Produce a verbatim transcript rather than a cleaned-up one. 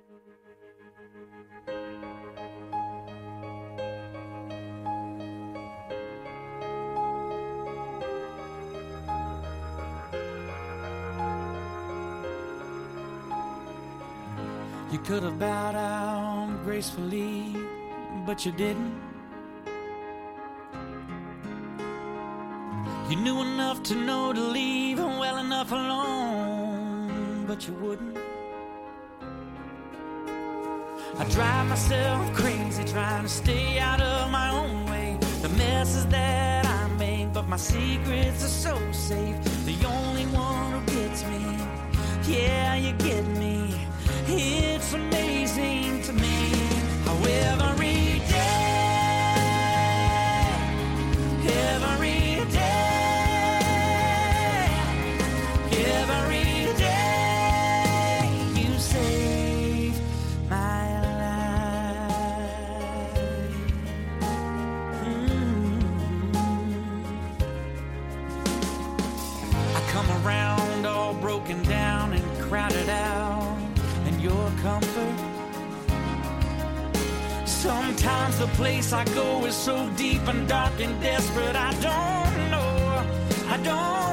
You could have bowed down gracefully, but you didn't. You knew enough to know to leave well enough alone, but you wouldn't. I drive myself crazy trying to stay out of my own way. The messes that I make, but my secrets are so safe. The only one who gets me, yeah, you get me. It's amazing to me how every day, every day, every day you save my life. Mm-hmm. I come around all broken down and crowded out. Your comfort. Sometimes the place I go is so deep and dark and desperate. I don't know, I don't